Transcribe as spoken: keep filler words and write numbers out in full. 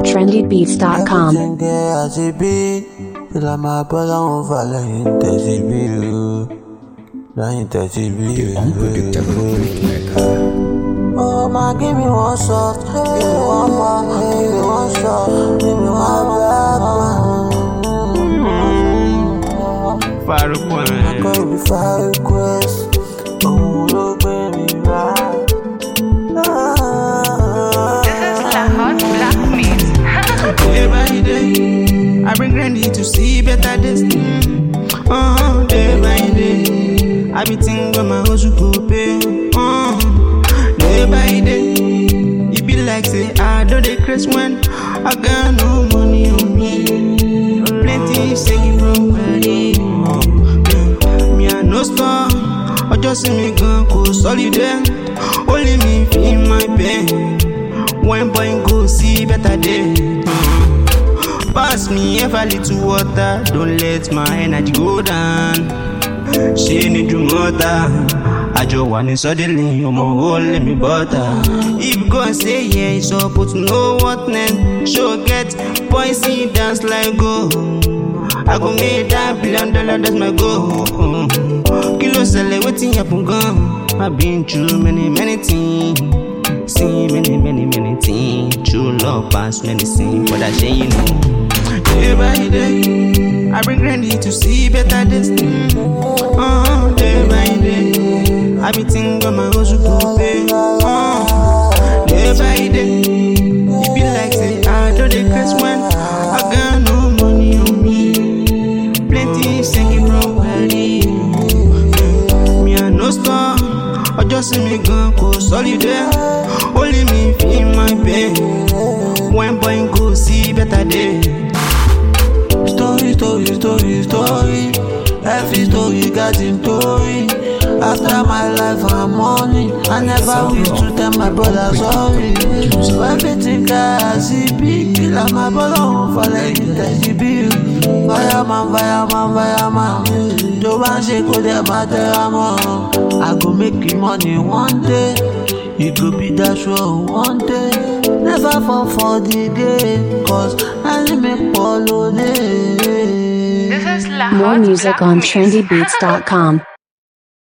trendy beats dot com. The unpredictable beatmaker. Oh my, give me one shot, give me one more, give me one shot, give me one more. Fire request. I call me fire request. Oh, look, baby, right. This is La Hot Black Meat. Day by day, I been ready to see better days. Mm. Uh, day by day, I be thinking about my hustle go pay. Uh, day by day, it be like say I do the Chris when I got no money on me. Plenty shaking from body. Uh, me I no star, I just see me gun go solid there. Only me feel my pain. When boy go see better day. Pass me a little water, don't let my energy go down. She need to motor. I just want it suddenly, you're more holy me butter. If God say yeah, it's up, but know what then. Show get poison dance like go. I go make that billion dollar, that's my goal. Kilo sell waiting up and gone. I've been through many, many things. See many, many, many things. True love past many things, but I say you know. Day by day, I been ready to see better days. Uh, day by day, I be thinking about my hustle go pay. Uh, day by day, it be like say I do the Chris when I got no money on me. Plenty singing from body. Me I no star, I just see me gun go solid there. Only me feel my pain. When boy go see better day. Story, story, story, story. Every story got in story. After my life and money, I never wish to tell my brother sorry. So everything I see big, killer my brother won't fall like it as he be. Fireman, fireman, fireman. Don't want to go there, but I go make you money one day. It go be that show one day. Never fall for the game, cause I make follow day. This is La More Hot music Black on Meat. trendy beats dot com.